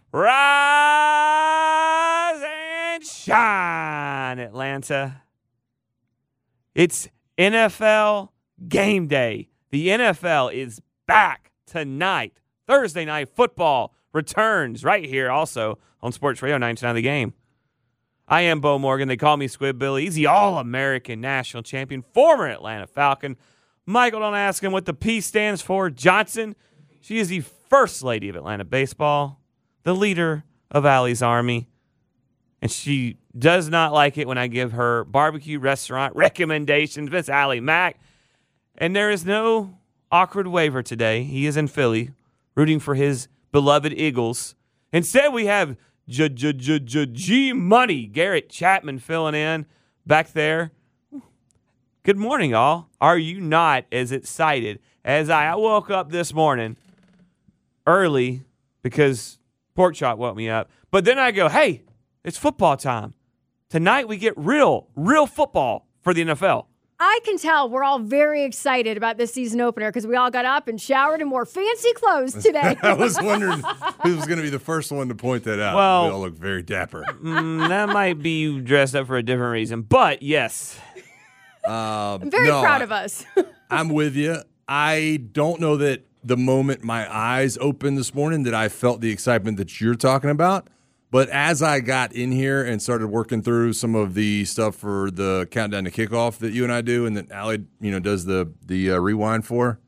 Rise and shine, Atlanta. It's NFL game day. The NFL is back tonight. Thursday Night Football returns right here also on Sports Radio 99 The Game. I am Bo Morgan. They call me Squid Billy. He's the All-American National Champion, former Atlanta Falcon. Michael, don't ask him what the P stands for. Johnson, she is the First Lady of Atlanta Baseball, the leader of Allie's Army, and she does not like it when I give her barbecue restaurant recommendations. Miss Allie Mack. And there is no awkward waiver today. He is in Philly, rooting for his beloved Eagles. Instead, we have G-Money, Garrett Chapman filling in back there. Good morning, all. Are you not as excited as I woke up this morning early because Pork Chop woke me up. But then I go, hey, it's football time. Tonight we get real football for the NFL. I can tell we're all very excited about this season opener because we all got up and showered and wore fancy clothes today. I was wondering who was going to be the first one to point that out. Well, we all look very dapper. That might be you dressed up for a different reason. But, yes. I'm very proud of us. I'm with you. I don't know that the moment my eyes opened this morning that I felt the excitement that you're talking about. But as I got in here and started working through some of the stuff for the countdown to kickoff that you and I do and that Allie, does the rewind for,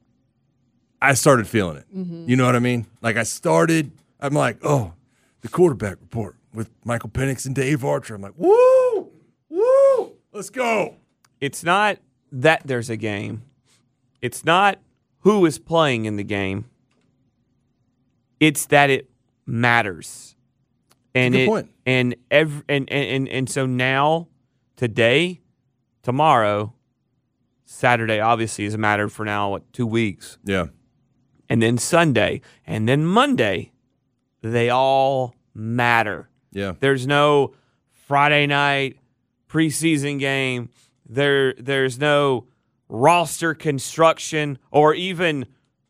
I started feeling it. Mm-hmm. You know what I mean? Like I'm like, oh, the quarterback report with Michael Penix and Dave Archer. I'm like, woo, let's go. It's not that there's a game. It's not who is playing in the game. It's that it matters. And good point. And so now, today, tomorrow, Saturday obviously is a matter for now, 2 weeks. Yeah. And then Sunday, and then Monday, they all matter. Yeah. There's no Friday night preseason game. There's no roster construction or even,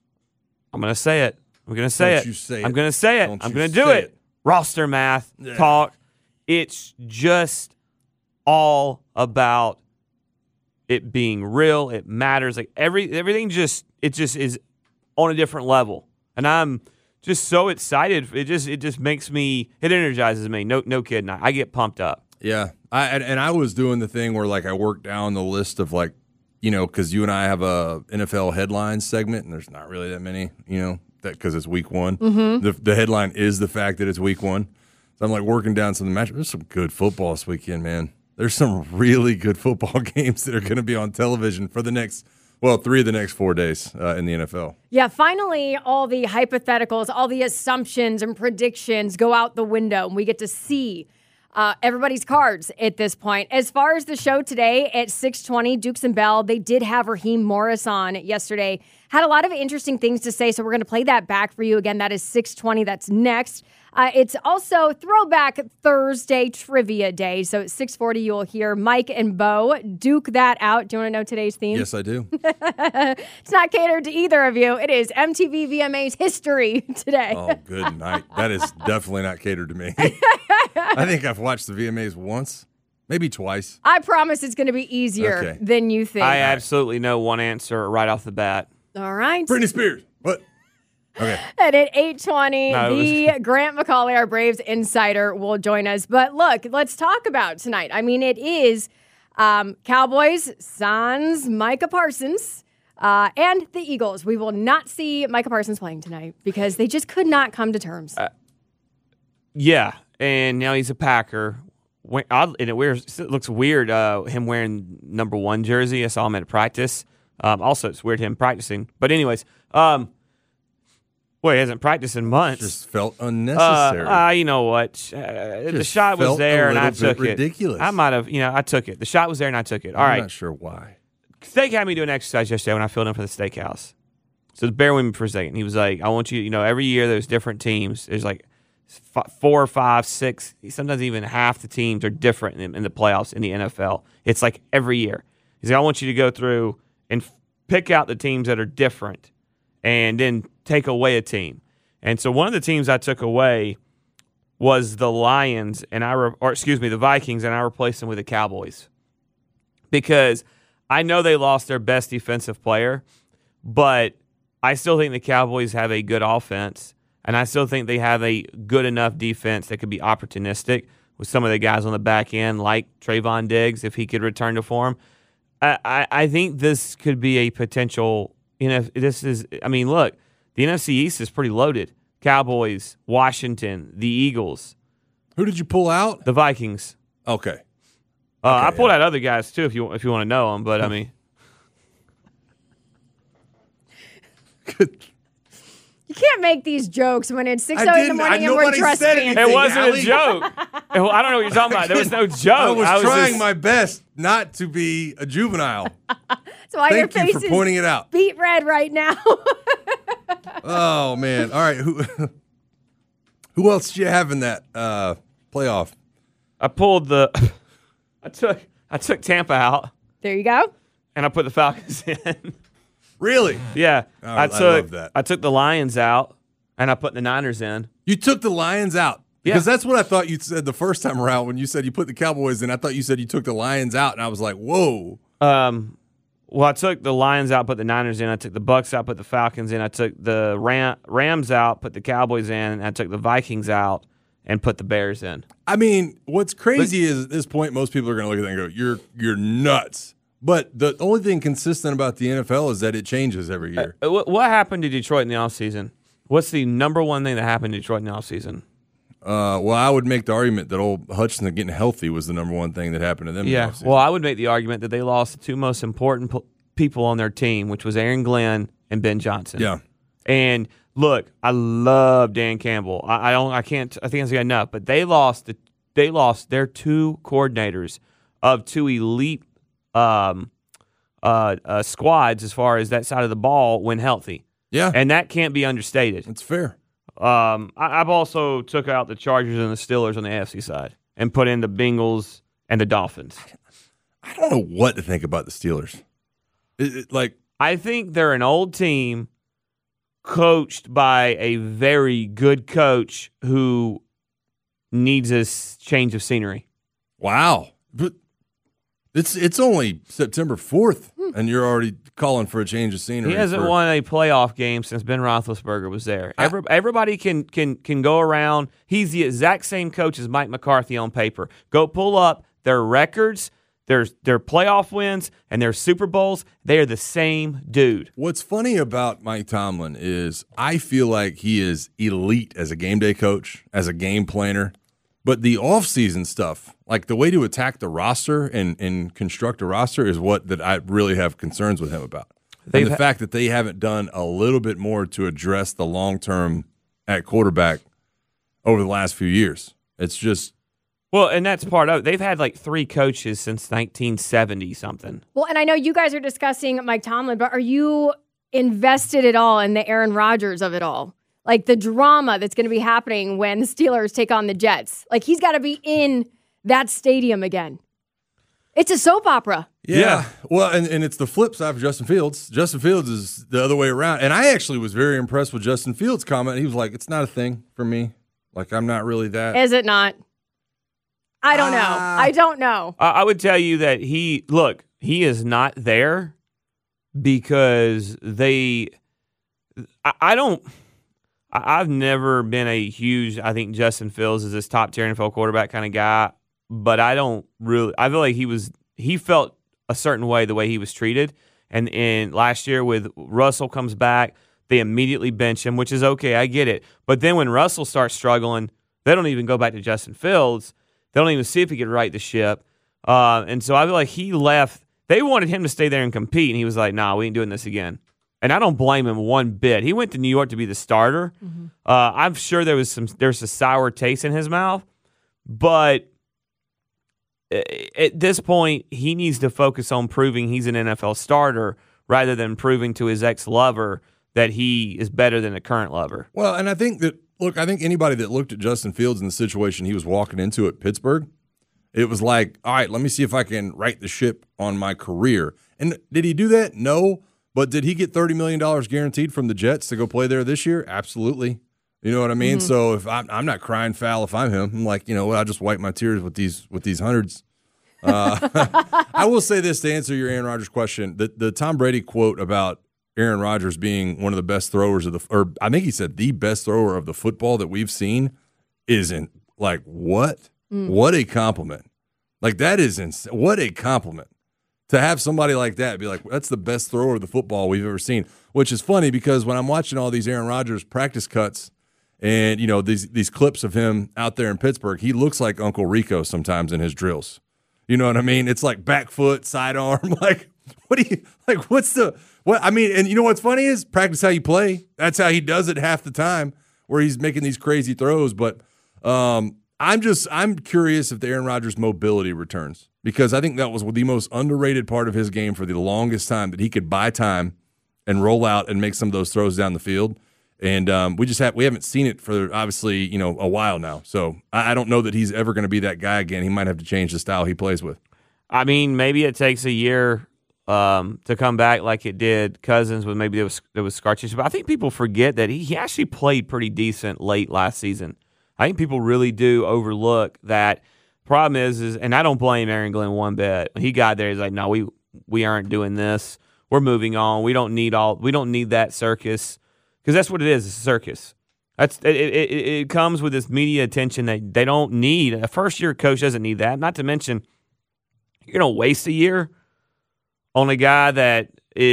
I'm going to say it. I'm going to say it. You say it. I'm going to say it. I'm going to do it. Roster math talk. It's just all about it being real. It matters. Like everything just is on a different level. And I'm just so excited. It just makes me, it energizes me. No kidding. I get pumped up. Yeah. I was doing the thing where I worked down the list of because you and I have a NFL headlines segment and there's not really that many, that because it's week one. Mm-hmm. The headline is the fact that it's week one. So I'm working down some of the matchups. There's some good football this weekend, man. There's some really good football games that are going to be on television for the next, 3 of the next 4 days in the NFL. Yeah, finally, all the hypotheticals, all the assumptions and predictions go out the window, and we get to see everybody's cards at this point. As far as the show today at 6:20, Dukes and Bell, they did have Raheem Morris on yesterday. Had a lot of interesting things to say, so we're going to play that back for you. Again, that is 6:20. That's next. It's also Throwback Thursday Trivia Day. So at 6:40, you'll hear Mike and Bo duke that out. Do you want to know today's theme? Yes, I do. It's not catered to either of you. It is MTV VMA's history today. Oh, good night. That is definitely not catered to me. I think I've watched the VMAs once, maybe twice. I promise it's going to be easier than you think. I absolutely know one answer right off the bat. All right. Britney Spears. What? Okay. And at 8:20, the Grant McCauley, our Braves insider, will join us. But look, let's talk about tonight. I mean, it is Cowboys, Suns, Micah Parsons, and the Eagles. We will not see Micah Parsons playing tonight because they just could not come to terms. Yeah, and now he's a Packer. And it looks weird, him wearing number 1 jersey. I saw him at practice. Also, it's weird him practicing. But anyways, he hasn't practiced in months. Just felt unnecessary. You know what? The shot was there, and I took it. Ridiculous. I might have, I took it. The shot was there, and I took it. All right. I'm not sure why. Steak had me do an exercise yesterday when I filled in for the steakhouse. So bear with me for a second. He was like, I want you, every year there's different teams. There's 4, 5, 6, sometimes even half the teams are different in the playoffs in the NFL. It's like every year. He's like, I want you to go through and pick out the teams that are different and then take away a team. And so one of the teams I took away was the Lions, and the Vikings, and I replaced them with the Cowboys. Because I know they lost their best defensive player, but I still think the Cowboys have a good offense, and I still think they have a good enough defense that could be opportunistic with some of the guys on the back end, like Trayvon Diggs, if he could return to form. I think this could be a potential. Look, the NFC East is pretty loaded. Cowboys, Washington, the Eagles. Who did you pull out? The Vikings. Okay. I pulled out other guys too, if you want to know them. But I mean, you can't make these jokes when it's 6:00 in the morning and we're dressed fancy. It wasn't a joke. I don't know what you're talking about. There was no joke. I was trying my best not to be a juvenile. That's why your face Thank you for pointing it out. Beet red right now. Oh man! All right, who else did you have in that playoff? I pulled I took Tampa out. There you go. And I put the Falcons in. Really? Yeah. I love that. I took the Lions out, and I put the Niners in. You took the Lions out? Yeah. Because that's what I thought you said the first time around when you said you put the Cowboys in. I thought you said you took the Lions out, and I was like, whoa. Well, I took the Lions out, put the Niners in. I took the Bucks out, put the Falcons in. I took the Rams out, put the Cowboys in. And I took the Vikings out and put the Bears in. I mean, what's crazy is at this point, most people are going to look at that and go, you're nuts. But the only thing consistent about the NFL is that it changes every year. What happened to Detroit in the offseason? What's the number one thing that happened to Detroit in the offseason? Well, I would make the argument that old Hutchinson getting healthy was the number one thing that happened to them. Yeah, well, I would make the argument that they lost the two most important people on their team, which was Aaron Glenn and Ben Johnson. Yeah. And look, I love Dan Campbell. I think that's enough. But they lost their two coordinators of two elite squads as far as that side of the ball when healthy. Yeah, and that can't be understated. It's fair. I've also took out the Chargers and the Steelers on the AFC side and put in the Bengals and the Dolphins. I don't know what to think about the Steelers. I think they're an old team coached by a very good coach who needs a change of scenery. Wow. But it's only September 4th, and you're already calling for a change of scenery. He hasn't won a playoff game since Ben Roethlisberger was there. Everybody can go around. He's the exact same coach as Mike McCarthy on paper. Go pull up their records, their playoff wins, and their Super Bowls. They are the same dude. What's funny about Mike Tomlin is I feel like he is elite as a game day coach, as a game planner. But the offseason stuff, like the way to attack the roster and construct a roster is what that I really have concerns with him about. And the fact that they haven't done a little bit more to address the long-term at quarterback over the last few years. It's just... Well, and that's part of it. They've had like 3 coaches since 1970-something. Well, and I know you guys are discussing Mike Tomlin, but are you invested at all in the Aaron Rodgers of it all? Like the drama that's going to be happening when the Steelers take on the Jets. Like he's got to be in that stadium again. It's a soap opera. Yeah. Well, and it's the flip side for Justin Fields. Justin Fields is the other way around. And I actually was very impressed with Justin Fields' comment. He was like, it's not a thing for me. Like, I'm not really that. Is it not? I don't know. I don't know. I would tell you that he is not there because I've never been a huge, I think Justin Fields is this top tier NFL quarterback kind of guy, but I feel like he felt a certain way the way he was treated. And last year with Russell comes back, they immediately bench him, which is okay. I get it. But then when Russell starts struggling, they don't even go back to Justin Fields. They don't even see if he could right the ship. And so I feel like he left. They wanted him to stay there and compete, and he was like, nah, we ain't doing this again. And I don't blame him one bit. He went to New York to be the starter. Mm-hmm. I'm sure there's a sour taste in his mouth, but at this point, he needs to focus on proving he's an NFL starter rather than proving to his ex-lover that he is better than the current lover. Well, and I think anybody that looked at Justin Fields in the situation he was walking into at Pittsburgh, it was like, all right, let me see if I can right the ship on my career. And did he do that? No. But did he get $30 million guaranteed from the Jets to go play there this year? Absolutely. You know what I mean? So if I'm not crying foul if I'm him, I'm like, you know what? I'll just wipe my tears with these hundreds. I will say this to answer your Aaron Rodgers question. The Tom Brady quote about Aaron Rodgers being one of the best throwers or I think he said the best thrower of the football that we've seen isn't like what? What a compliment. Like that is what a compliment. To have somebody like that be like, that's the best thrower of the football we've ever seen, which is funny because when I'm watching all these Aaron Rodgers practice cuts and, you know, these clips of him out there in Pittsburgh, he looks like Uncle Rico sometimes in his drills. You know what I mean? It's like back foot, sidearm. Like, I mean, and you know what's funny is practice how you play. That's how he does it half the time where he's making these crazy throws. But I'm curious if the Aaron Rodgers mobility returns because I think that was the most underrated part of his game for the longest time, that he could buy time and roll out and make some of those throws down the field. And we haven't seen it for obviously, you know, a while now. So I don't know that he's ever going to be that guy again. He might have to change the style he plays with. I mean, maybe it takes a year to come back like it did Cousins with maybe there was scar tissue. But I think people forget that he actually played pretty decent late last season. I think people really do overlook that. Problem is, and I don't blame Aaron Glenn one bit. When he got there, he's like, no, we aren't doing this. We're moving on. We don't need that circus. Because that's what it is. It's a circus. It comes with this media attention that they don't need. A first-year coach doesn't need that. Not to mention, you're going to waste a year on a guy that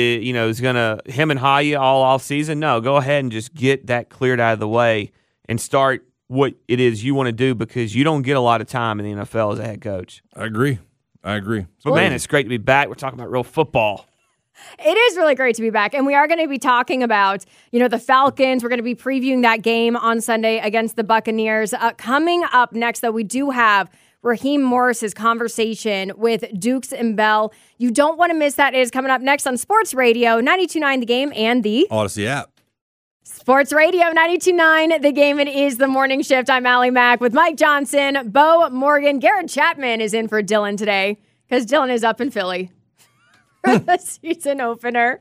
is going to him and ha you all off season. No, go ahead and just get that cleared out of the way and start what it is you want to do because you don't get a lot of time in the NFL as a head coach. I agree. But, man, it's great to be back. We're talking about real football. It is really great to be back, and we are going to be talking about, the Falcons. We're going to be previewing that game on Sunday against the Buccaneers. Coming up next, though, we do have Raheem Morris's conversation with Dukes and Bell. You don't want to miss that. It is coming up next on Sports Radio 92.9 The Game and the Odyssey app. Sports Radio 92.9 The Game. It is the morning shift. I'm Allie Mack with Mike Johnson, Bo Morgan. Garrett Chapman is in for Dylan today because Dylan is up in Philly for the season opener.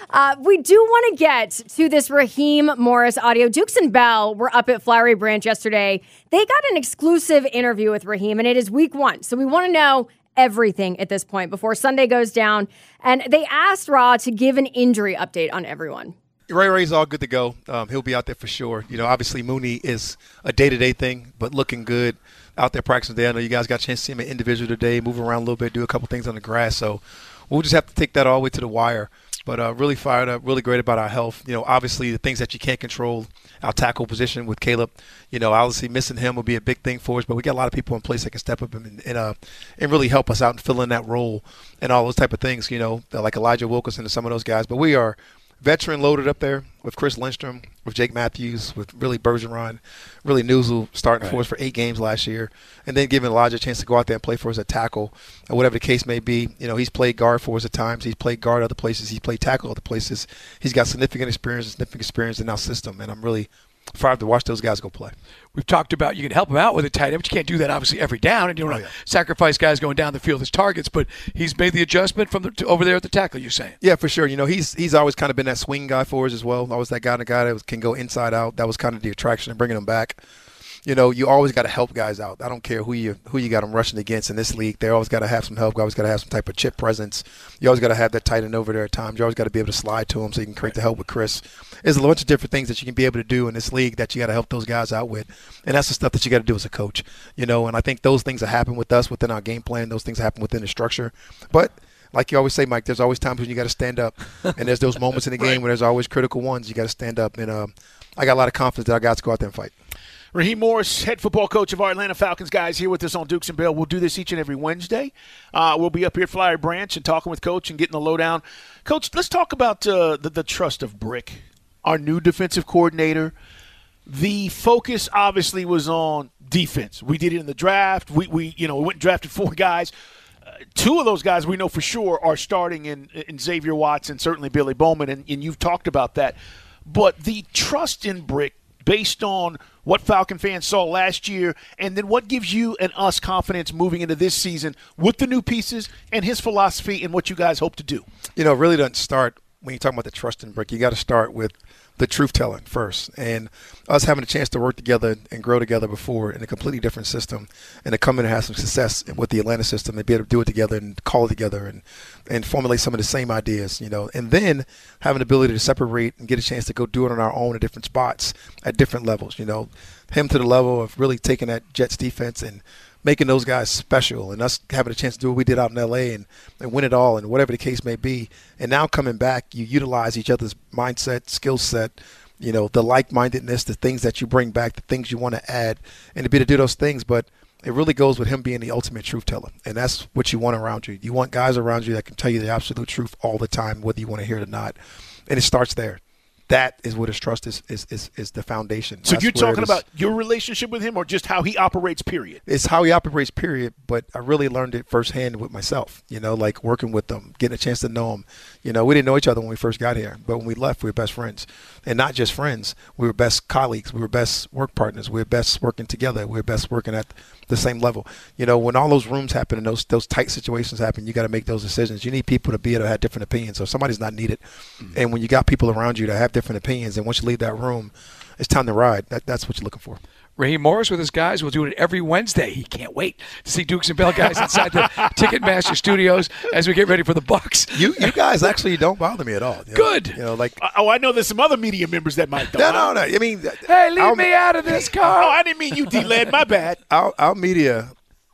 We do want to get to this Raheem Morris audio. Dukes and Bell were up at Flowery Branch yesterday. They got an exclusive interview with Raheem, and it is week 1. So we want to know everything at this point before Sunday goes down. And they asked Ra to give an injury update on everyone. Ray's all good to go. He'll be out there for sure. Obviously Mooney is a day-to-day thing, but looking good out there practicing today. I know you guys got a chance to see him in individual today, move around a little bit, do a couple things on the grass. So we'll just have to take that all the way to the wire. But really fired up, really great about our health. Obviously the things that you can't control, our tackle position with Caleb, obviously missing him will be a big thing for us. But we got a lot of people in place that can step up and really help us out and fill in that role and all those type of things, like Elijah Wilkinson and some of those guys. But we are veteran loaded up there with Chris Lindstrom, with Jake Matthews, with really Bergeron, really Newsel starting for us for 8 games last year, and then giving Elijah a chance to go out there and play for us at tackle, or whatever the case may be. He's played guard for us at times. He's played guard other places. He's played tackle other places. He's got significant experience in our system, and I'm really fired to watch those guys go play. We've talked about you can help him out with a tight end, but you can't do that obviously every down, and you don't want to sacrifice guys going down the field as targets. But he's made the adjustment from over there at the tackle. You're saying? Yeah, for sure. He's always kind of been that swing guy for us as well. Always that guy that can go inside out. That was kind of the attraction of bringing him back. You always got to help guys out. I don't care who you got them rushing against in this league. They always got to have some help. You always got to have some type of chip presence. You always got to have that tight end over there at times. You always got to be able to slide to him so you can create the help with Chris. There's a bunch of different things that you can be able to do in this league that you got to help those guys out with, and that's the stuff that you got to do as a coach. And I think those things that happen with us within our game plan. Those things happen within the structure, but like you always say, Mike, there's always times when you got to stand up, and there's those moments in the game where there's always critical ones. You got to stand up, and I got a lot of confidence that our guys go out there and fight. Raheem Morris, head football coach of our Atlanta Falcons, guys, here with us on Dukes and Bell. We'll do this each and every Wednesday. We'll be up here at Flowery Branch and talking with Coach and getting the lowdown. Coach, let's talk about the trust of Brick, our new defensive coordinator. The focus obviously was on defense. We did it in the draft. We went and drafted 4 guys. 2 of those guys we know for sure are starting in Xavier Watson, certainly Billy Bowman, and you've talked about that. But the trust in Brick, based on what Falcon fans saw last year, and then what gives you and us confidence moving into this season with the new pieces and his philosophy and what you guys hope to do? It really doesn't start when you talk about the trust and brick, you got to start with the truth telling first. And us having a chance to work together and grow together before in a completely different system, and to come in and have some success with the Atlanta system and be able to do it together and call it together and formulate some of the same ideas, and then having the ability to separate and get a chance to go do it on our own at different spots at different levels, him to the level of really taking that Jets defense and making those guys special, and us having a chance to do what we did out in L.A. and win it all and whatever the case may be. And now coming back, you utilize each other's mindset, skill set, the like-mindedness, the things that you bring back, the things you want to add, and to be able to do those things. But it really goes with him being the ultimate truth teller, and that's what you want around you. You want guys around you that can tell you the absolute truth all the time, whether you want to hear it or not. And it starts there. That is what his trust is the foundation. So That's you're where talking it is. about your relationship with him or just how he operates, period? It's how he operates, period. But I really learned it firsthand with myself, like working with them, getting a chance to know him. We didn't know each other when we first got here, but when we left, we were best friends. And not just friends, we were best colleagues. We were best work partners. We were best working together. We were best working at the same level. When all those rooms happen and those tight situations happen, you got to make those decisions. You need people to be able to have different opinions. So if somebody's not needed, and when you got people around you that have different opinions, and once you leave that room, it's time to ride. That's what you're looking for. Raheem Morris with his guys. We'll do it every Wednesday. He can't wait to see Dukes and Bell guys inside the Ticketmaster studios as we get ready for the Bucks. You guys actually don't bother me at all. Good. I know there's some other media members that might. No. I mean, hey, leave me out of this, Carl. Oh, I didn't mean you D-led. My bad. Our media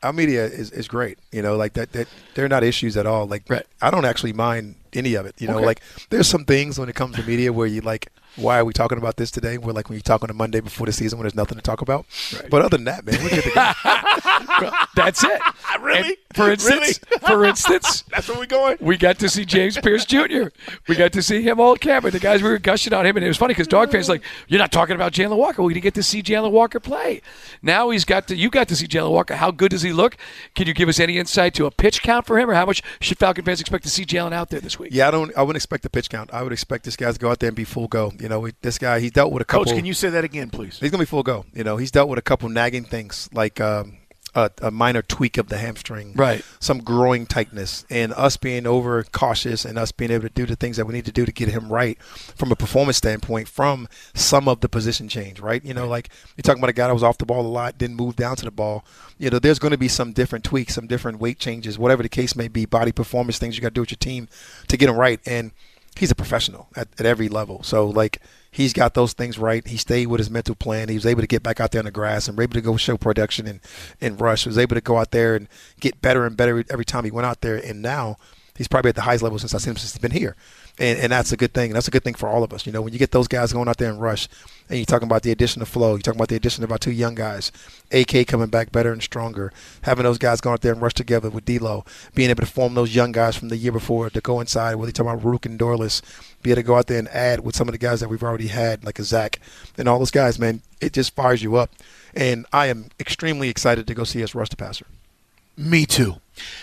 is great. That they're not issues at all. Right. I don't actually mind any of it. Okay. There's some things when it comes to media where you why are we talking about this today? We're when you talk on a Monday before the season when there's nothing to talk about. Right. But other than that, man, we're good to go. That's it. Really? And for instance, that's where we're going. We got to see James Pierce Jr. We got to see him all camera. The guys, we were gushing on him, and it was funny because dog fans you're not talking about Jalen Walker. We didn't get to see Jalen Walker play. Now you got to see Jalen Walker. How good does he look? Can you give us any insight to a pitch count for him, or how much should Falcon fans expect to see Jalen out there this week? Yeah, I wouldn't expect a pitch count. I would expect this guy to go out there and be full go. This guy, he's dealt with a couple. Coach, can you say that again, please? He's gonna be full go. He's dealt with a couple nagging things like a minor tweak of the hamstring, right? Some growing tightness, and us being over cautious and us being able to do the things that we need to do to get him right from a performance standpoint from some of the position change, right? You're talking about a guy that was off the ball a lot, didn't move down to the ball. There's going to be some different tweaks, some different weight changes, whatever the case may be, body performance things you got to do with your team to get him right. And he's a professional at every level. So, he's got those things right. He stayed with his mental plan. He was able to get back out there on the grass and was able to go show production and rush. He was able to go out there and get better and better every time he went out there. And now he's probably at the highest level since I've seen him since he's been here. And that's a good thing. And that's a good thing for all of us. When you get those guys going out there and rush, and you're talking about the addition of Flo, you're talking about the addition of our two young guys, AK coming back better and stronger, having those guys going out there and rush together with D'Lo, being able to form those young guys from the year before to go inside, whether you're talking about Rook and Dorless, be able to go out there and add with some of the guys that we've already had, like a Zach, and all those guys, man, it just fires you up. And I am extremely excited to go see us rush the passer. Me too.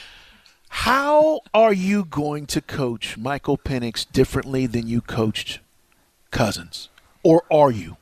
How are you going to coach Michael Penix differently than you coached Cousins? Or are you?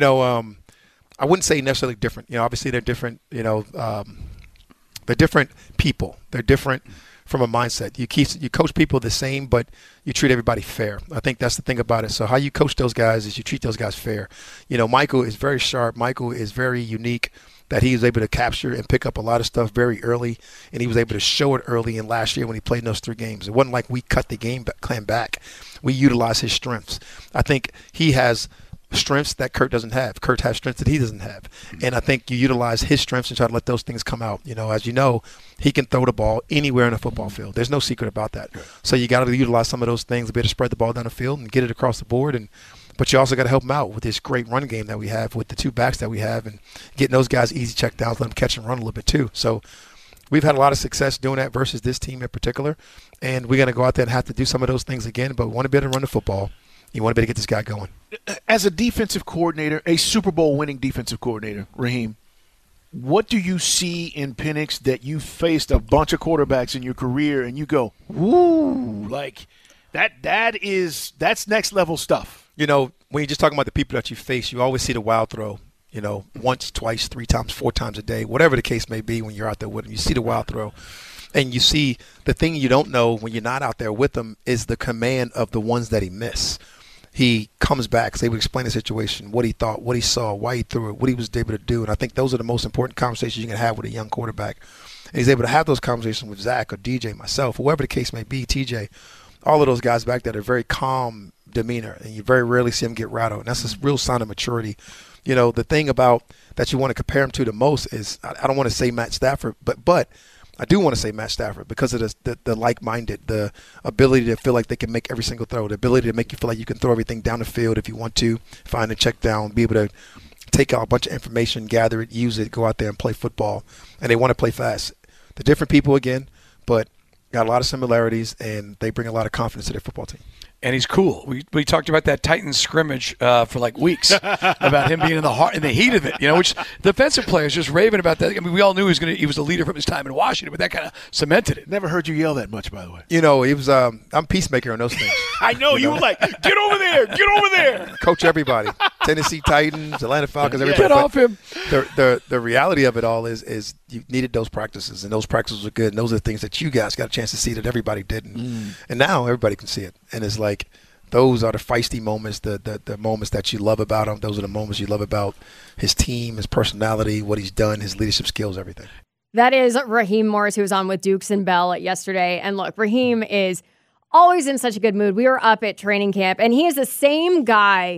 I wouldn't say necessarily different. Obviously they're different, they're different people. They're different from a mindset. You coach people the same, but you treat everybody fair. I think that's the thing about it. So how you coach those guys is you treat those guys fair. Michael is very sharp. Michael is very unique, that he was able to capture and pick up a lot of stuff very early, and he was able to show it early in last year when he played in those 3 games. It wasn't like we cut the game plan back. We utilized his strengths. I think he has strengths that Kurt doesn't have. Kurt has strengths that he doesn't have. And I think you utilize his strengths and try to let those things come out. As you know, he can throw the ball anywhere in a football field. There's no secret about that. So you got to utilize some of those things to be able to spread the ball down the field and get it across the board. But you also got to help him out with this great run game that we have with the 2 backs that we have and getting those guys easy check downs, let them catch and run a little bit too. So we've had a lot of success doing that versus this team in particular. And we're going to go out there and have to do some of those things again, but we want to be able to run the football. You want to be able to get this guy going. As a defensive coordinator, a Super Bowl winning defensive coordinator, Raheem, what do you see in Penix that you faced a bunch of quarterbacks in your career and you go, woo, that's next level stuff? When you're just talking about the people that you face, you always see the wild throw. once, twice, 3 times, 4 times a day, whatever the case may be when you're out there with him. You see the wild throw. And you see the thing you don't know when you're not out there with him is the command of the ones that he missed. He comes back, so he would explain the situation, what he thought, what he saw, why he threw it, what he was able to do. And I think those are the most important conversations you can have with a young quarterback. And he's able to have those conversations with Zach or DJ, myself, whoever the case may be, TJ, all of those guys back there are very calm demeanor, and you very rarely see him get rattled. And that's a real sign of maturity. The thing about that you want to compare him to the most is, I don't want to say Matt Stafford, but I do want to say Matt Stafford because of the like-minded, the ability to feel like they can make every single throw, the ability to make you feel like you can throw everything down the field if you want to, find a check down, be able to take out a bunch of information, gather it, use it, go out there and play football. And they want to play fast. They're different people again, but got a lot of similarities, and they bring a lot of confidence to their football team. And he's cool. We talked about that Titans scrimmage for like weeks about him being in the heat of it. Which defensive players just raving about that. I mean, we all knew he was a leader from his time in Washington, but that kind of cemented it. Never heard you yell that much, by the way. He was. I'm peacemaker on those things. I know you were like, get over there. Coach everybody. Tennessee Titans, Atlanta Falcons, everybody. Get off him. The reality of it all is you needed those practices, and those practices were good. And those are the things that you guys got a chance to see that everybody didn't. And now everybody can see it. And it's like, those are the feisty moments, the moments that you love about him. Those are the moments you love about his team, his personality, what he's done, his leadership skills, everything. That is Raheem Morris, who was on with Dukes and Bell yesterday. And look, Raheem is always in such a good mood. We were up at training camp, and he is the same guy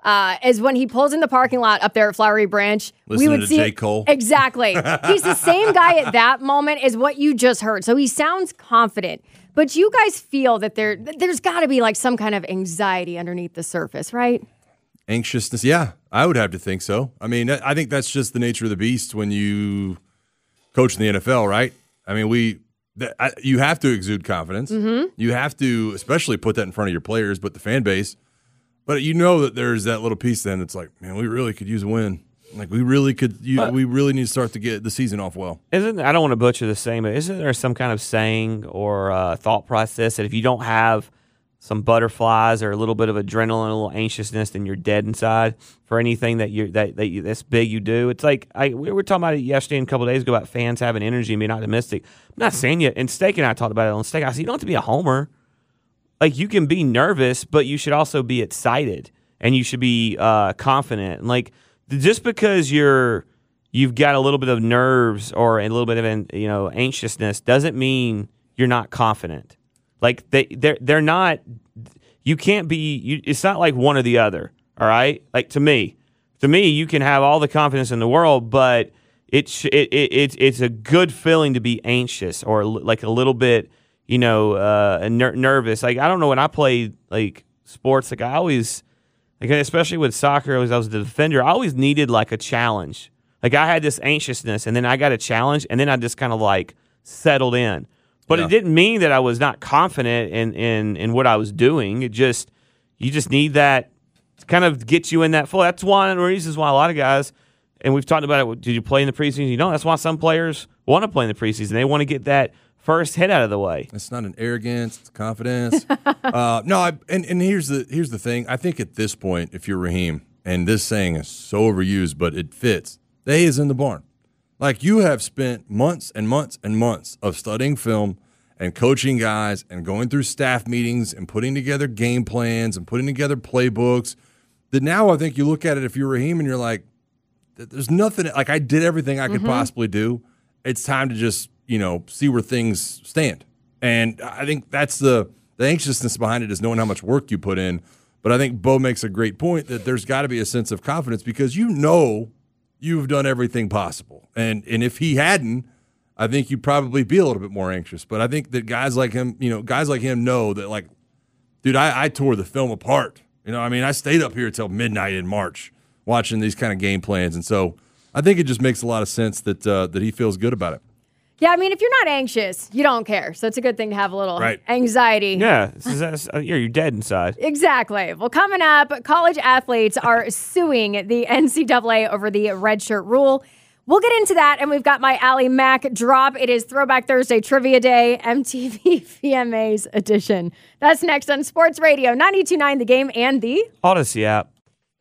as when he pulls in the parking lot up there at Flowery Branch. Listening we would to see J. Cole. Exactly. He's the same guy at that moment as what you just heard. So he sounds confident. But you guys feel that there's got to be like some kind of anxiety underneath the surface, right? Anxiousness, yeah. I would have to think so. I mean, I think that's just the nature of the beast when you coach in the NFL, right? I mean, you have to exude confidence. Mm-hmm. You have to especially put that in front of your players, but the fan base. But that there's that little piece then that's like, man, we really could use a win. Like, we really could. We really need to start to get the season off well. I don't want to butcher the saying, but isn't there some kind of saying or thought process that if you don't have some butterflies or a little bit of adrenaline, a little anxiousness, then you're dead inside for anything that's big you do? It's like we were talking about it yesterday and a couple of days ago about fans having energy and being optimistic. I'm not saying you. And Steak and I talked about it on Steak. I said you don't have to be a homer. Like, you can be nervous, but you should also be excited and you should be confident. And like, just because you've got a little bit of nerves or a little bit of anxiousness doesn't mean you're not confident. Like, they're not. You can't be. It's not like one or the other. All right. Like, to me, you can have all the confidence in the world, but it's a good feeling to be anxious or like a little bit nervous. Like, I don't know, when I played like sports, like I always. Like, especially with soccer, as I was the defender, I always needed like a challenge. Like, I had this anxiousness, and then I got a challenge, and then I just kind of like settled in. But It didn't mean that I was not confident in what I was doing. You just need that to kind of get you in that flow. That's one of the reasons why a lot of guys, and we've talked about it. Did you play in the preseason? That's why some players want to play in the preseason. They want to get that first hit out of the way. It's not an arrogance; it's confidence. And here's the thing. I think at this point, if you're Raheem, and this saying is so overused, but it fits. The hay is in the barn. Like, you have spent months and months and months of studying film and coaching guys and going through staff meetings and putting together game plans and putting together playbooks. That now I think you look at it, if you're Raheem, and you're like, there's nothing. Like, I did everything I could possibly do. It's time to just see where things stand. And I think that's the anxiousness behind it, is knowing how much work you put in. But I think Bo makes a great point that there's got to be a sense of confidence because you've done everything possible. And if he hadn't, I think you'd probably be a little bit more anxious. But I think that guys like him know that, like, dude, I tore the film apart. I stayed up here till midnight in March watching these kind of game plans. And so I think it just makes a lot of sense that he feels good about it. Yeah, if you're not anxious, you don't care. So it's a good thing to have a little anxiety. Yeah, you're dead inside. Exactly. Well, coming up, college athletes are suing the NCAA over the redshirt rule. We'll get into that, and we've got my Allie Mack drop. It is Throwback Thursday Trivia Day, MTV VMAs edition. That's next on Sports Radio 92.9 The Game and the Odyssey app.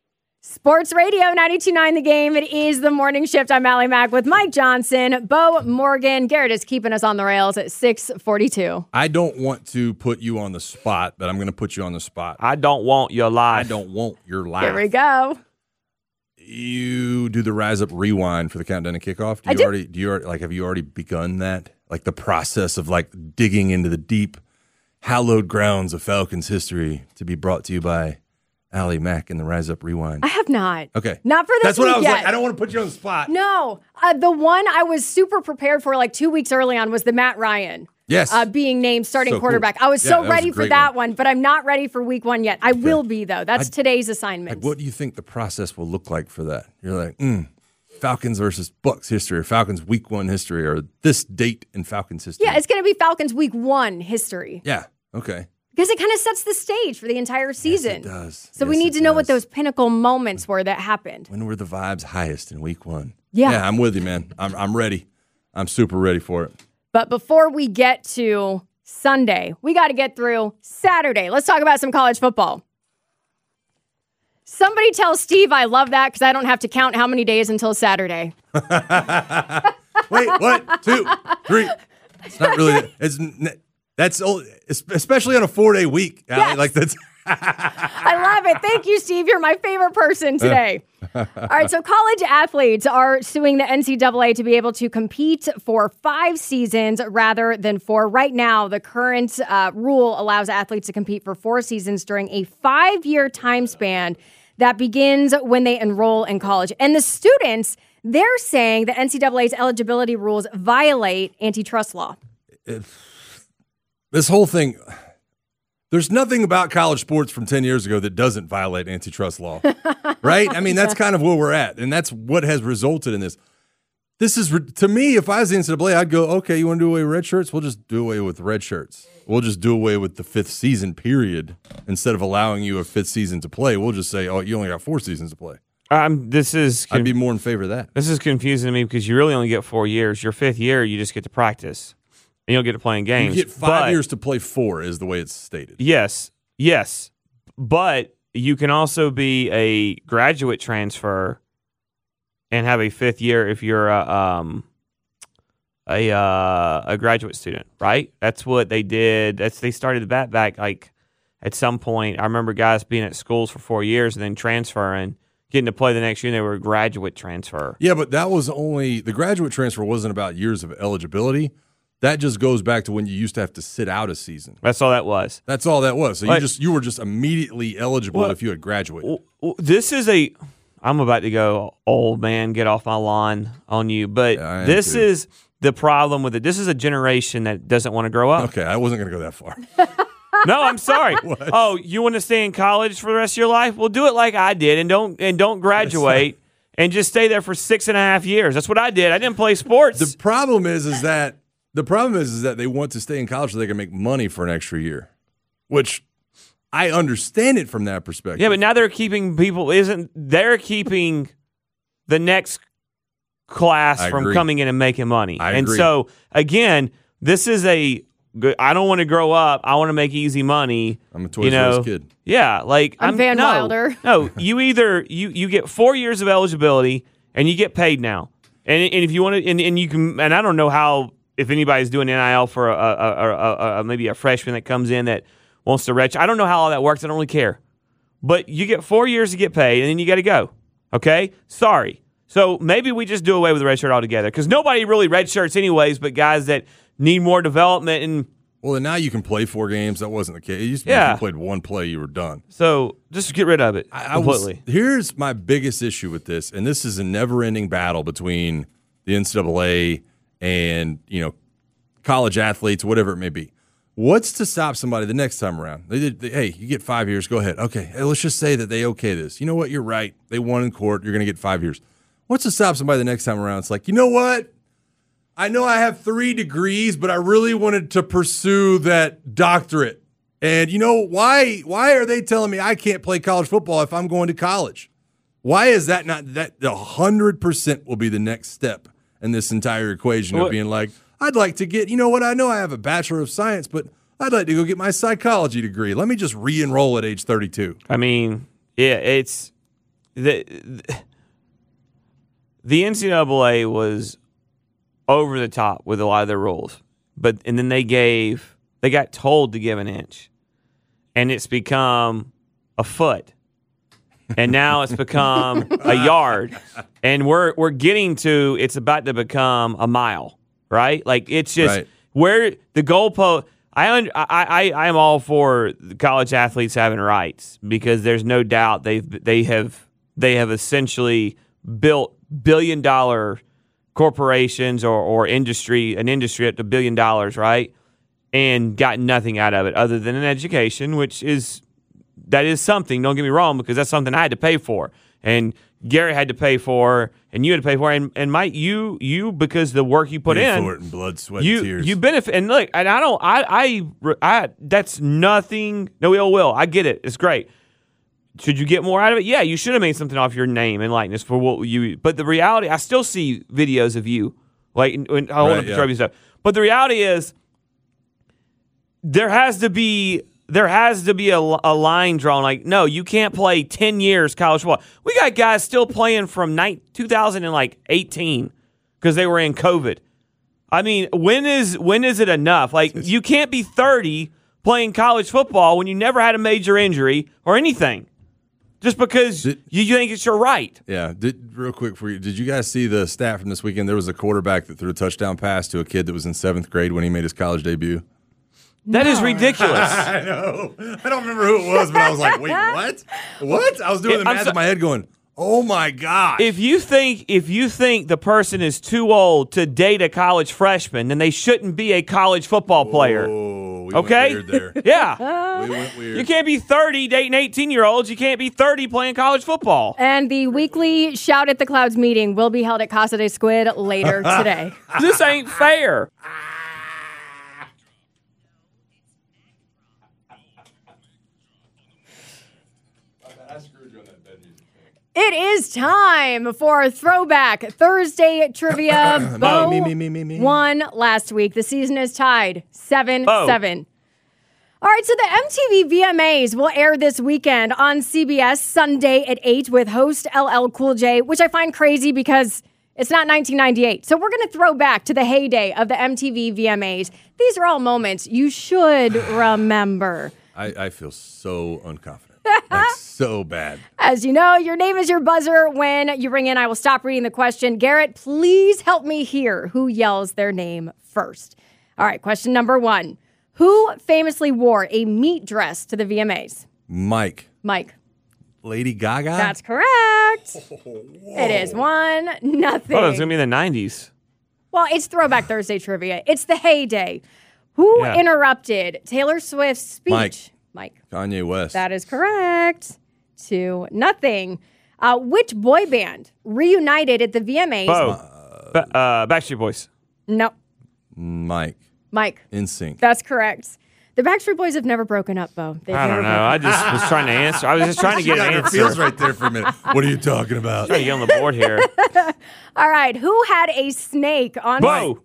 Sports Radio 92.9 The Game. It is the morning shift. I'm Allie Mack with Mike Johnson, Bo Morgan. Garrett is keeping us on the rails at 6:42. I don't want to put you on the spot, but I'm going to put you on the spot. I don't want your life. I don't want your life. Here we go. You do the Rise Up Rewind for the countdown and kickoff. I do. Have you already begun that? Like the process of like digging into the deep, hallowed grounds of Falcons history to be brought to you by Allie Mack and the Rise Up Rewind. I have not. Okay. Not for this That's what week I was yet. like. I don't want to put you on the spot. No. The one I was super prepared for like 2 weeks early on was the Matt Ryan. Yes. Being named starting So cool. quarterback. I was Yeah, so that was ready a for great that one, but I'm not ready for week one yet. I will be, though. That's today's assignment. Like, what do you think the process will look like for that? You're like, Falcons versus Bucks history, or Falcons week one history, or this date in Falcons history. Yeah, it's going to be Falcons week one history. Yeah. Okay. Because it kind of sets the stage for the entire season. Yes, it does. So we Yes, need it to know what does. those pinnacle moments were that happened. When were the vibes highest in week one? Yeah. I'm with you, man. I'm ready. I'm super ready for it. But before we get to Sunday, we got to get through Saturday. Let's talk about some college football. Somebody tell Steve I love that because I don't have to count how many days until Saturday. Wait, what? 2, 3. It's not really. That's especially on a 4-day week. Yes. Like that's. I love it. Thank you, Steve. You're my favorite person today. All right, so college athletes are suing the NCAA to be able to compete for 5 seasons rather than 4. Right now, the current rule allows athletes to compete for 4 seasons during a 5-year time span that begins when they enroll in college. And the students, they're saying the NCAA's eligibility rules violate antitrust law. This whole thing. There's nothing about college sports from 10 years ago that doesn't violate antitrust law, right? I mean, that's kind of where we're at, and that's what has resulted in this. This is, to me, if I was the NCAA, I'd go, okay, you want to do away with red shirts? We'll just do away with red shirts. We'll just do away with the 5th season period. Instead of allowing you a 5th season to play, we'll just say, oh, you only got 4 seasons to play. I'd be more in favor of that. This is confusing to me because you really only get 4 years. Your 5th year, you just get to practice. And you'll get to playing games. You get 5 years to play 4 is the way it's stated. Yes. But you can also be a graduate transfer and have a 5th year if you're a graduate student, right? That's what they did. They started that back like at some point. I remember guys being at schools for 4 years and then transferring, getting to play the next year, and they were a graduate transfer. Yeah, but that was only the graduate transfer wasn't about years of eligibility. That just goes back to when you used to have to sit out a season. That's all that was. That's all that was. So you were just immediately eligible if you had graduated. This is I'm about to go, old man, get off my lawn on you. But this is the problem with it. This is a generation that doesn't want to grow up. Okay, I wasn't going to go that far. No, I'm sorry. Oh, you want to stay in college for the rest of your life? Well, do it like I did and don't graduate and just stay there for 6.5 years. That's what I did. I didn't play sports. The problem is that they want to stay in college so they can make money for an extra year, which I understand it from that perspective. Yeah, but now they're keeping they're keeping the next class from coming in and making money. And so, again, this is I don't want to grow up. I want to make easy money. I'm a Toys R Us kid. Yeah, like I'm Van Wilder. No, you either you get 4 years of eligibility and you get paid now. And if you want to, and you can, and I don't know how. If anybody's doing NIL for maybe a freshman that comes in that wants to redshirt, I don't know how all that works. I don't really care. But you get 4 years to get paid, and then you got to go. Okay? Sorry. So maybe we just do away with the redshirt altogether because nobody really redshirts anyways but guys that need more development. And well, and now you can play 4 games. That wasn't the case. It used to be if you played 1 play, you were done. So just get rid of it completely. Here's my biggest issue with this, and this is a never-ending battle between the NCAA and, college athletes, whatever it may be. What's to stop somebody the next time around? Hey, you get 5 years. Go ahead. Okay, hey, let's just say that they okay this. You know what? You're right. They won in court. You're going to get 5 years. What's to stop somebody the next time around? It's like, you know what? I know I have 3 degrees, but I really wanted to pursue that doctorate. And you know, why are they telling me I can't play college football if I'm going to college? Why is that not that 100% will be the next step in this entire equation of being like, I'd like to get, you know what, I know I have a Bachelor of Science, but I'd like to go get my psychology degree. Let me just re-enroll at age 32. I mean, yeah, it's the NCAA was over the top with a lot of their rules, and then they got told to give an inch, and it's become a foot, and now it's become a yard, and we're getting to it's about to become a mile, right? Like it's just Right. where the goalpost. I am all for the college athletes having rights because there's no doubt they have essentially built billion-dollar corporations or an industry up to $1 billion, right? And got nothing out of it other than an education, that is something. Don't get me wrong, because that's something I had to pay for, and Gary had to pay for, and you had to pay for, and Mike, you because the work you put Paid in, for it in blood, sweat, and tears. you benefit. And look, and I that's nothing. No ill will. I get it. It's great. Should you get more out of it? Yeah, you should have made something off your name and likeness for what you. But the reality, I still see videos of you like holding up the trophy stuff. But the reality is, there has to be a line drawn. Like, no, you can't play 10 years college football. We got guys still playing from 2018 because they were in COVID. I mean, when is it enough? Like, you can't be 30 playing college football when you never had a major injury or anything, just because you think it's your right. Yeah. Real quick for you, did you guys see the stat from this weekend? There was a quarterback that threw a touchdown pass to a kid that was in 7th grade when he made his college debut. That is ridiculous. I know. I don't remember who it was, but I was like, wait, what? What? I was doing the math in my head going, oh my gosh. If you think the person is too old to date a college freshman, then they shouldn't be a college football player. Oh, we Okay? went weird there. Yeah. We went weird. You can't be 30 dating 18-year-olds. You can't be 30 playing college football. And the weekly Shout at the Clouds meeting will be held at Casa de Squid later today. This ain't fair. It is time for Throwback Thursday trivia. Bo me. won last week. The season is tied 7-7. All right, so the MTV VMAs will air this weekend on CBS Sunday at 8 with host LL Cool J, which I find crazy because it's not 1998. So we're going to throw back to the heyday of the MTV VMAs. These are all moments you should remember. I feel so unconfident. Like, so bad. As you know, your name is your buzzer. When you ring in, I will stop reading the question. Garrett, please help me hear who yells their name first. All right, question number 1. Who famously wore a meat dress to the VMAs? Mike. Lady Gaga? That's correct. It is 1-0. Oh, it's going to be in the 90s. Well, it's Throwback Thursday trivia. It's the heyday. Who Yeah. interrupted Taylor Swift's speech? Mike. Kanye West. That is correct. 2-0. Which boy band reunited at the VMAs? Backstreet Boys. No. Mike. NSYNC. That's correct. The Backstreet Boys have never broken up, Bo. I don't know. I just was trying to answer. I was just trying to get an answer. Feels right there for a minute. What are you talking about? Trying to get on the board here. All right. Who had a snake on?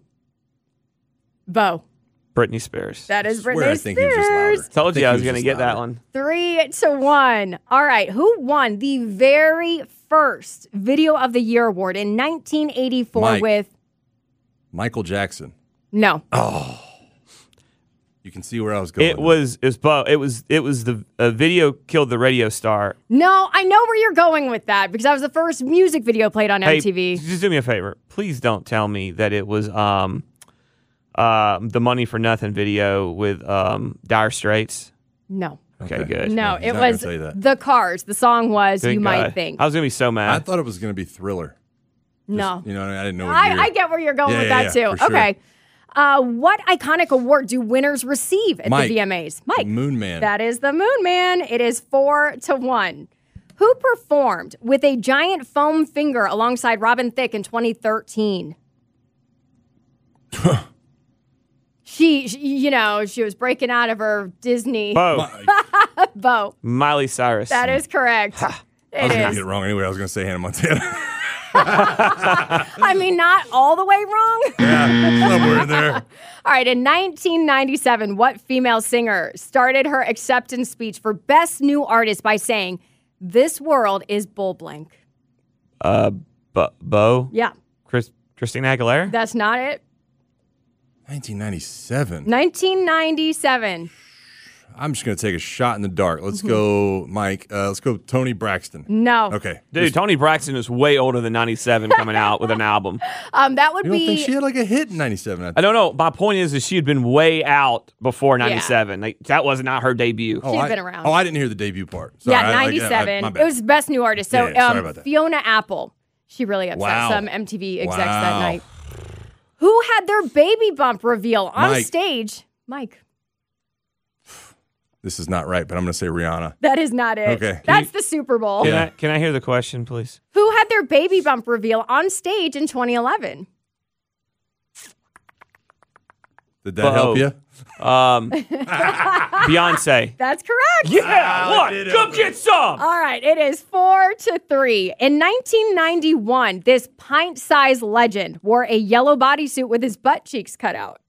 Bo. Britney Spears. That is I Britney think he was just Spears. louder. Told you I was think going he to was get just that one. 3-1. All right. Who won the very first Video of the Year award in 1984 Mike. with? Michael Jackson. No. You can see where I was going. It was the video killed the radio star. No, I know where you're going with that because that was the first music video played on MTV. Hey, just do me a favor. Please don't tell me that it was the Money for Nothing video with Dire Straits. No. Okay, good. No, he's it not gonna was tell you that. The Cars. The song was Good You God. Might Think. I was going to be so mad. I thought it was going to be Thriller. No. You know, I didn't know what year. I get where you're going Yeah, with yeah, that yeah, too. for sure. Okay. What iconic award do winners receive at Mike. the VMAs? Mike. Moon Man. That is the Moon Man. It is 4-1. Who performed with a giant foam finger alongside Robin Thicke in 2013? She was breaking out of her Disney. Bo. Miley Cyrus. That is correct. I was It going to is. get it wrong anyway. I was going to say Hannah Montana. I mean, not all the way wrong. Yeah, somewhere in there. All right, in 1997, what female singer started her acceptance speech for Best New Artist by saying, This world is bull blank. Bo? Yeah, Christina Aguilera? that's not it. 1997. 1997. I'm just going to take a shot in the dark. Let's go, Mike. Let's go, Tony Braxton. No. Okay. Dude, Tony Braxton is way older than 97 coming out with an album. That would You don't be. think she had like a hit in 97? I don't know. My point is she had been way out before 97. Like, that was not her debut. She'd been around. Oh, I didn't hear the debut part. Sorry, Yeah, 97. my bad. It was Best New Artist. So Yeah, sorry about that. Fiona Apple, she really upset Wow. some MTV execs that Wow. night. Who had their baby bump reveal on Mike. stage? Mike. This is not right, but I'm going to say Rihanna. That is not it. Okay. That's the Super Bowl. Can I hear the question, please? Who had their baby bump reveal on stage in 2011? Did that help you? Beyonce. That's correct. Yeah, what? Come get some. All right, it is 4-3. In 1991, this pint-sized legend wore a yellow bodysuit with his butt cheeks cut out.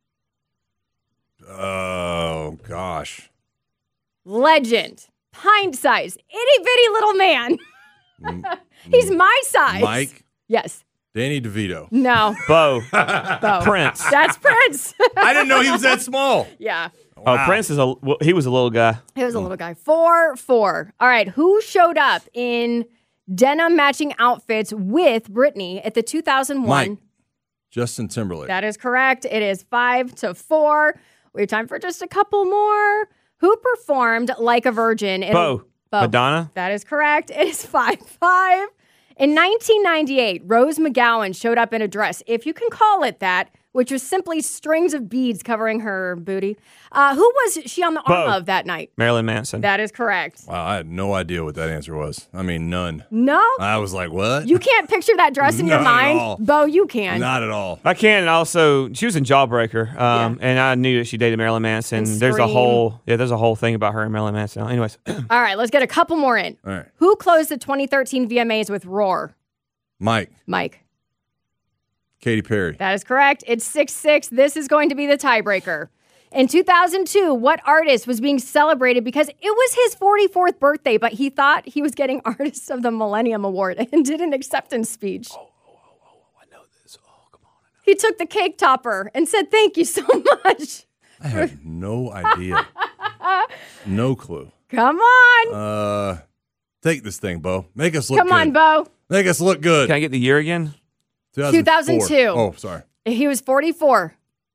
Oh, gosh. Legend. Pint-sized. Itty-bitty little man. He's my size. Mike, Yes. Danny DeVito. No. Bo. Bo. Prince. That's Prince. I didn't know he was that small. Yeah. Oh, Prince is he was a little guy. He was a little guy. 4-4. All right. Who showed up in denim matching outfits with Britney at the 2001? Mike. Justin Timberlake. That is correct. It is 5-4. We have time for just a couple more. Who performed Like a Virgin? Bo. Madonna. That is correct. It is 5-5. In 1998, Rose McGowan showed up in a dress, if you can call it that, which was simply strings of beads covering her booty. Who was she on the arm of that night? Marilyn Manson. That is correct. Wow, I had no idea what that answer was. I mean, none. No? I was like, what? You can't picture that dress in your Not at mind? all. Bo, you can. Not at all. I can, and also she was in Jawbreaker, and I knew that she dated Marilyn Manson. And There's a Scream. there's a whole thing about her and Marilyn Manson. Anyways, All right, let's get a couple more in. All right. Who closed the 2013 VMAs with Roar? Mike, Mike. Katy Perry. That is correct. It's 6-6. This is going to be the tiebreaker. In 2002, what artist was being celebrated because it was his 44th birthday, but he thought he was getting Artist of the Millennium Award and did an acceptance speech? I know this. Oh, come on. He took the cake topper and said, "Thank you so much." I have no idea. No clue. Come on. Take this thing, Bo. Make us look Come good. on, Bo. Make us look good. can I get the year again? 2004. 2002. Oh, sorry. He was 44.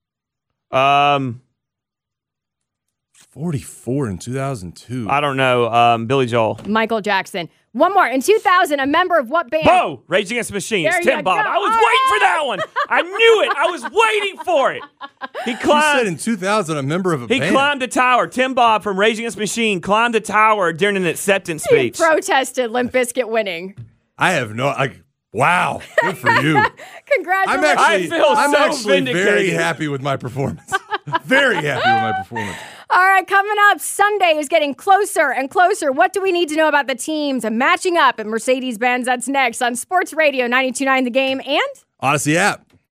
44 in 2002. I don't know. Billy Joel. Michael Jackson. One more. In 2000, a member of what band? Bo. Rage Against the Machine. There It's you Tim Bob. go. I was waiting for that one. I knew it. I was waiting for it. He You said climbed. in 2000 a member of a He band. climbed the tower. Tim Bob from Rage Against the Machine climbed the tower during an acceptance He speech. protested Limp Bizkit winning. I have no. Wow. Good for you. Congratulations. I feel I'm so actually vindicated. very happy with my performance. Very happy with my performance. All right, coming up, Sunday is getting closer and closer. What do we need to know about the teams matching up at Mercedes-Benz? That's next on Sports Radio 92.9 The Game and Odyssey app.